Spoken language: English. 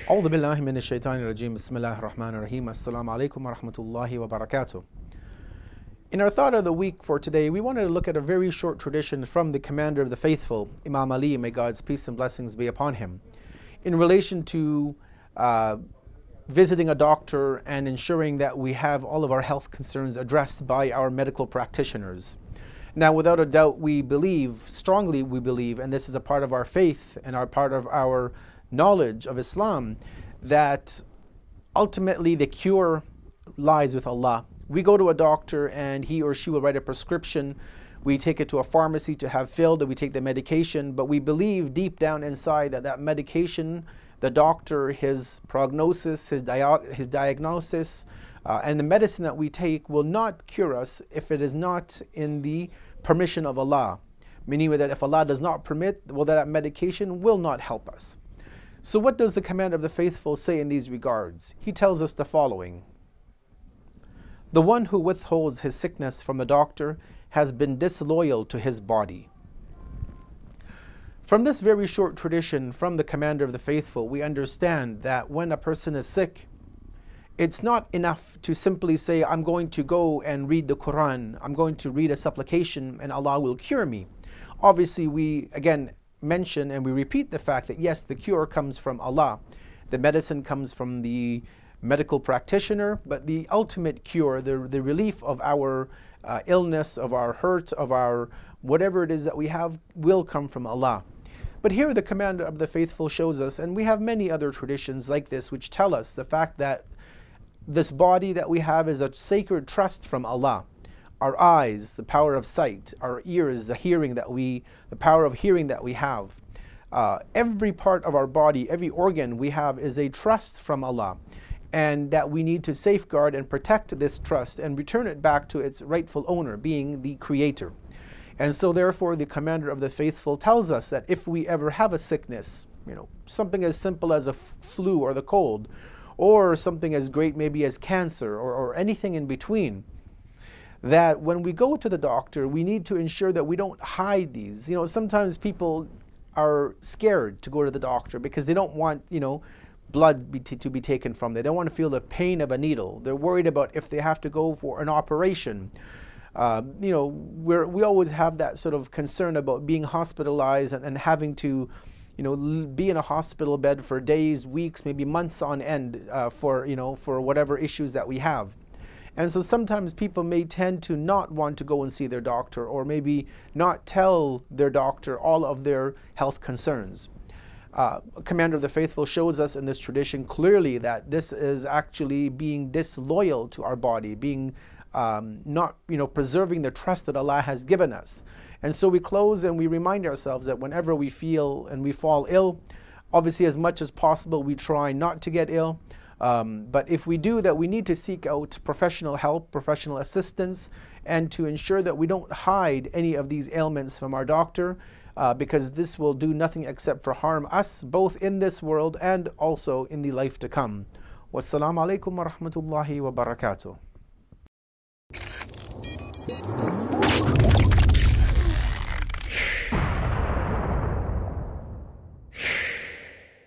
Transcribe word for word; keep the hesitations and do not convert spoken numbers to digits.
أعوذ بالله من الشيطان الرجيم. بسم الله الرحمن الرحيم. Assalamu alaikum wa rahmatullahi wa barakatuh. In our thought of the week for today, we wanted to look at a very short tradition from the commander of the faithful, Imam Ali, may God's peace and blessings be upon him, in relation to uh, visiting a doctor and ensuring that we have all of our health concerns addressed by our medical practitioners. Now, without a doubt, we believe, strongly we believe, and this is a part of our faith and our part of our knowledge of Islam, that ultimately the cure lies with Allah. We go to a doctor and he or she will write a prescription. We take it to a pharmacy to have filled, and we take the medication, but we believe deep down inside that that medication, the doctor, his prognosis, his, dia- his diagnosis, uh, and the medicine that we take will not cure us if it is not in the permission of Allah. Meaning that if Allah does not permit, well, that medication will not help us. So what does the commander of the faithful say in these regards? He tells us the following: the one who withholds his sickness from the doctor has been disloyal to his body. From this very short tradition from the commander of the faithful, we understand that when a person is sick, it's not enough to simply say, I'm going to go and read the Quran, I'm going to read a supplication and Allah will cure me. Obviously, we again mention and we repeat the fact that yes, the cure comes from Allah. The medicine comes from the medical practitioner, but the ultimate cure, the, the relief of our uh, illness, of our hurt, of our whatever it is that we have, will come from Allah. But here the commander of the faithful shows us, and we have many other traditions like this which tell us the fact that this body that we have is a sacred trust from Allah. Our eyes, the power of sight; our ears, the hearing that we, the power of hearing that we have. Uh, every part of our body, every organ we have is a trust from Allah, and that we need to safeguard and protect this trust and return it back to its rightful owner, being the Creator. And so therefore the commander of the faithful tells us that if we ever have a sickness, you know, something as simple as a f- flu or the cold, or something as great maybe as cancer, or, or anything in between, that when we go to the doctor, we need to ensure that we don't hide these. You know, sometimes people are scared to go to the doctor because they don't want, you know, blood be t- to be taken from them. They don't want to feel the pain of a needle. They're worried about if they have to go for an operation. Uh, you know, we're, we always have that sort of concern about being hospitalized and, and having to, you know, l- be in a hospital bed for days, weeks, maybe months on end uh, for, you know, for whatever issues that we have. And so sometimes people may tend to not want to go and see their doctor, or maybe not tell their doctor all of their health concerns. Uh, Commander of the Faithful shows us in this tradition clearly that this is actually being disloyal to our body, being um, not, you know, preserving the trust that Allah has given us. And so we close and we remind ourselves that whenever we feel and we fall ill, obviously as much as possible we try not to get ill. Um, but if we do that, we need to seek out professional help, professional assistance, and to ensure that we don't hide any of these ailments from our doctor, uh, because this will do nothing except for harm us, both in this world and also in the life to come. Wassalamu alaikum wa rahmatullahi wa barakatuh.